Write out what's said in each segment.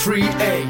3A.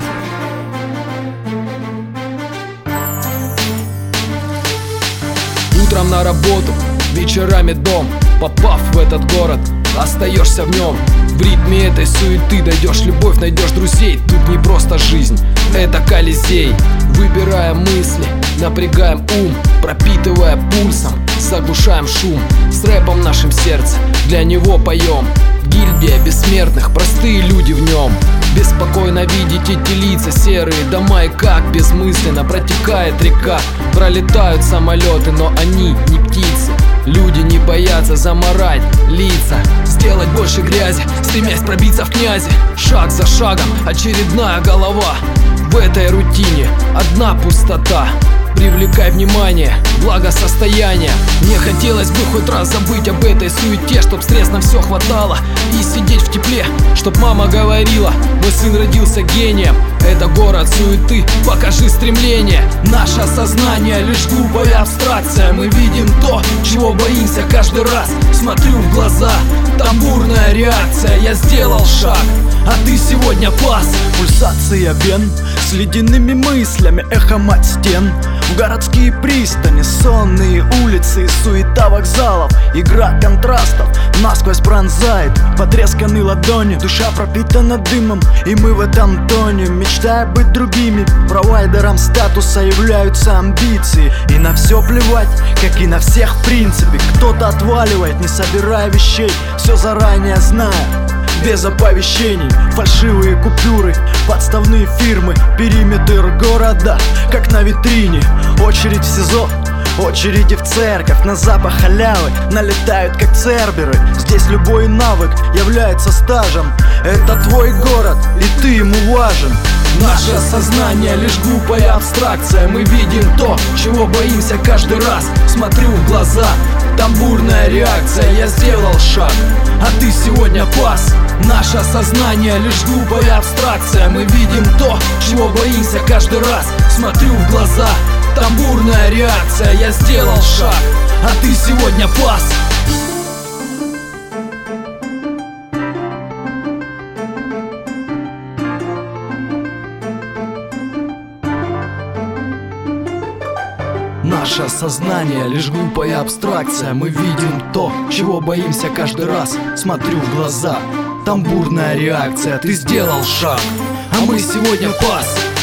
Утром на работу, вечерами дом. Попав в этот город, остаешься в нем. В ритме этой суеты дойдешь любовь, найдешь друзей. Тут не просто жизнь, это Колизей. Выбираем мысли, напрягаем ум, пропитывая пульсом, заглушаем шум. С рэпом в нашем сердце, для него поем. Гильдия бессмертных, простые люди в нем. Беспокойно видеть эти лица, серые дома. И как бессмысленно протекает река. Пролетают самолеты, но они не птицы. Люди не боятся заморать лица, сделать больше грязи, стремясь пробиться в князи. Шаг за шагом, очередная голова. В этой рутине одна пустота. Привлекай внимание, благосостояние. Мне хотелось бы хоть раз забыть об этой суете, чтоб средств на все хватало и сидеть в тепле. Чтоб мама говорила, мой сын родился гением. Это город суеты, покажи стремление. Наше сознание лишь глупая абстракция. Мы видим то, чего боимся каждый раз. Смотрю в глаза, там бурная реакция. Я сделал шаг, а ты сегодня пас. Пульсация вен с ледяными мыслями, эхо мать стен. В городские пристани, сонные улицы, суета вокзалов, игра контрастов насквозь пронзает потресканные ладони. Душа пропитана дымом, и мы в этом тонем. Мечтая быть другими, провайдером статуса являются амбиции. И на все плевать, как и на всех в принципе. Кто-то отваливает, не собирая вещей, все заранее зная, без оповещений. Фальшивые купюры, подставные фирмы, периметр города, как на витрине. Очередь в СИЗО, очереди в церковь. На запах халявы налетают как церберы. Здесь любой навык является стажем. Это твой город, и ты ему важен. Наше сознание лишь глупая абстракция. Мы видим то, чего боимся каждый раз. Смотрю в глаза, там бурная реакция. Я сделал шаг, а ты сегодня пас. Наше сознание лишь глупая абстракция. Мы видим то, чего боимся каждый раз. Смотрю в глаза, там бурная реакция. Я сделал шаг, а ты сегодня пас. Наше сознание лишь глупая абстракция. Мы видим то, чего боимся каждый раз. Смотрю в глаза, там бурная реакция. Ты сделал шаг, а мы сегодня пас.